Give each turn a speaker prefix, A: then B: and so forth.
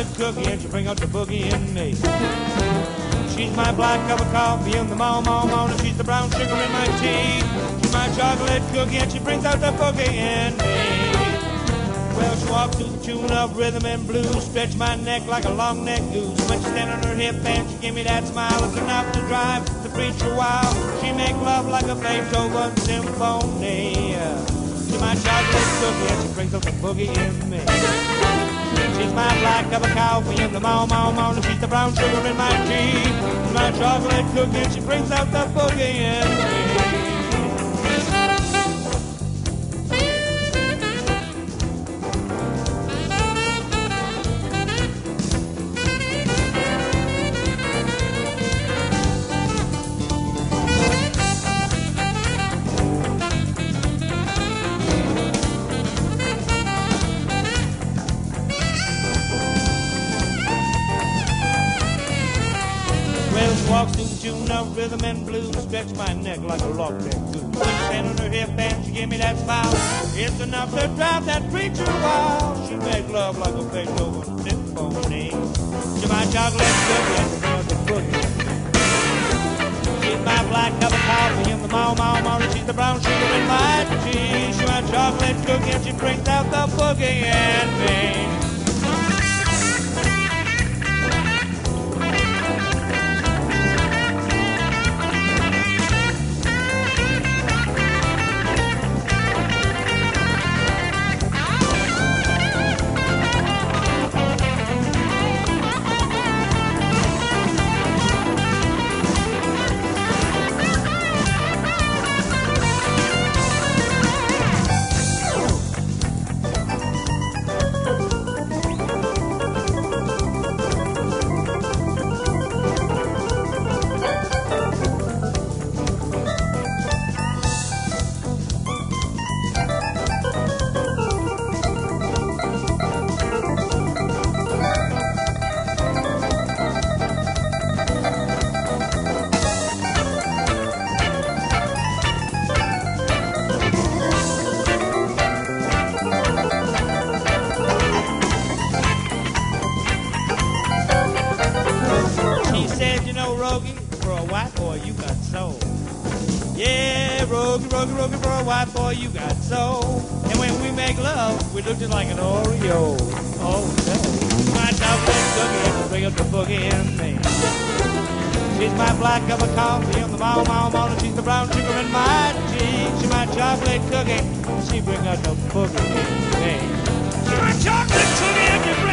A: chocolate cookie and she bring out the boogie in me. She's my black cup of coffee in the morning. She's the brown sugar in my tea. She's my chocolate cookie and she brings out the boogie in me. Well, she walks to the tune of rhythm and blues, stretch my neck like a long neck goose. When she stand on her hip and she give me that smile, it's enough to drive the preacher wild. She make love like a Beethoven symphony. She's my chocolate cookie and she brings out the boogie in me. She's my black cup of coffee in the morning. She's the brown sugar in my tea. She's my chocolate cookie and she brings out the boogie in me. Well, she walks to the tune of rhythm and blues, stretch my neck like a long neck goose. When she stand on her hip and she give me that smile, it's enough to drive that preacher wild. She make love like a Beethoven symphony. She's my chocolate cookie and she brings the boogie. She's my black cup of coffee in the morning. She's the brown sugar in my tea. She's my chocolate cookie and she brings out the boogie in me. Rogie, for a white boy you got soul. Yeah, Rogie, for a white boy you got soul. And when we make love, we look just like an Oreo. Oh no, my chocolate cookie and she bring up the boogie in me. She's my black cup of coffee in the morning. She's the brown sugar in my tea. She's my chocolate cookie and she bring out the boogie in me. She's my chocolate cookie and she bring